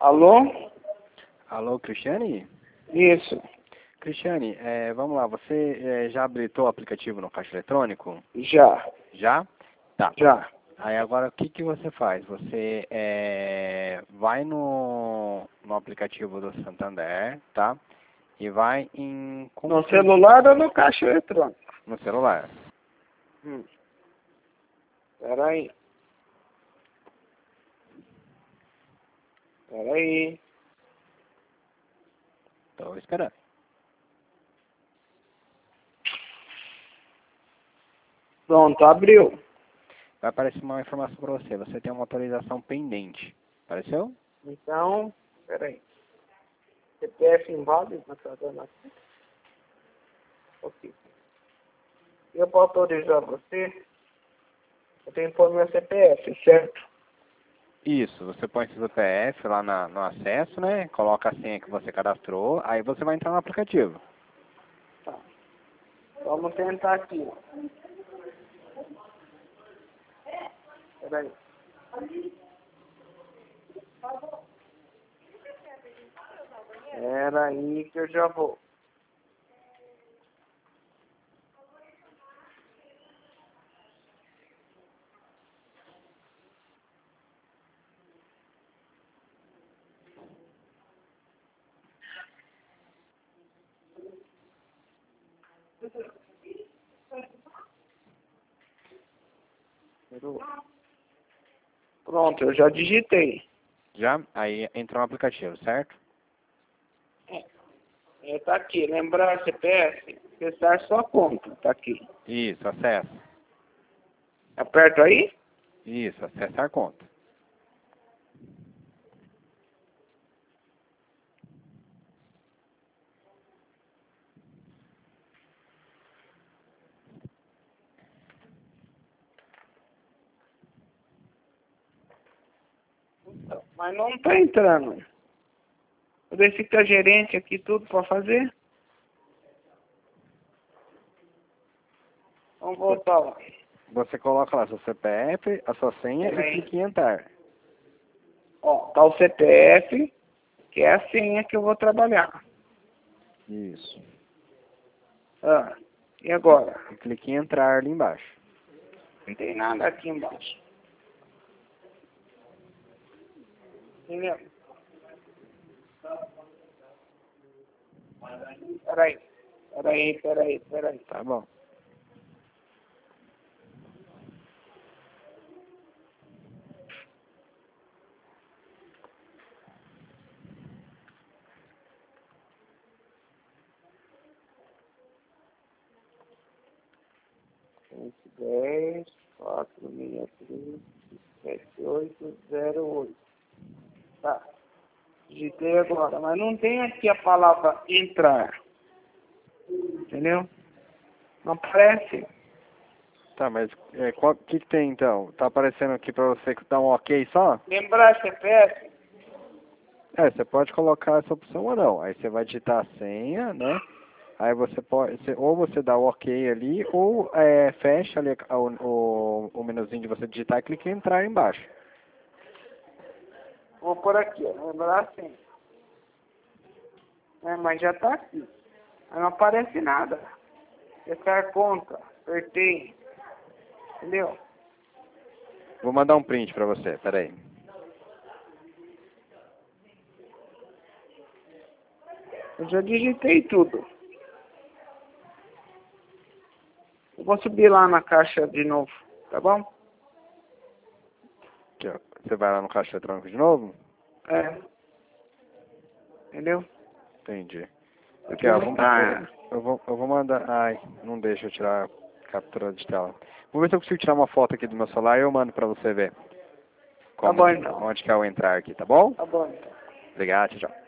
Alô? Alô, Cristiane? Isso. Cristiane, vamos lá, você já habilitou o aplicativo no caixa eletrônico? Já. Já? Tá. Já. Aí agora o que você faz? Você vai no aplicativo do Santander, tá? E vai em... No celular ou no caixa eletrônico? No celular. Peraí. Peraí. Tô esperando. Pronto, abriu. Vai aparecer uma informação para você. Você tem uma autorização pendente. Apareceu? Então, peraí. CPF inválido, mas tá dando aqui. Ok. Eu posso autorizar você? Eu tenho que pôr meu CPF, certo? Isso, você põe seu CPF lá no acesso, né? Coloca a senha que você cadastrou, aí você vai entrar no aplicativo. Tá. Vamos tentar aqui. Peraí. Peraí que eu já vou. Pronto, eu já digitei. Já? Aí entrou no aplicativo, certo? Tá aqui, lembrar CPF, acessar sua conta, tá aqui. Isso, acessa. Aperto aí? Isso, acessar conta. Mas não tá entrando. Eu deixei que a gerente aqui tudo pra fazer. Vamos voltar lá. Você coloca lá seu CPF, a sua senha e clica em entrar. Ó, tá o CPF, que é a senha que eu vou trabalhar. Isso. Ah, e agora? E clique em entrar ali embaixo. Não tem nada aqui embaixo. Entendeu? Peraí. Tá bom. Esse 10, 4, 63, 7808. Tá. Digitei agora, mas não tem aqui a palavra entrar. Entendeu? Não aparece. Tá, mas o que tem então? Tá aparecendo aqui pra você dar um ok só? Lembrar CPF? Você pode colocar essa opção ou não. Aí você vai digitar a senha, né? Aí você pode, ou você dá o ok ali, ou fecha ali o menuzinho de você digitar e clica em entrar embaixo. Vou por aqui, ó. Lembrar sim. Mas já tá aqui. Aí não aparece nada. Acessar conta. Apertei. Entendeu? Vou mandar um print pra você, peraí. Eu já digitei tudo. Eu vou subir lá na caixa de novo. Tá bom? Aqui, ó. Você vai lá no caixa eletrônico de novo? Entendeu? Entendi. Aqui, ó, eu vou mandar... Ai, não deixa eu tirar a captura de tela. Vou ver se eu consigo tirar uma foto aqui do meu celular e eu mando pra você ver. Tá bom, então. Onde que é o entrar aqui, tá bom? Tá bom, então. Obrigado, tchau.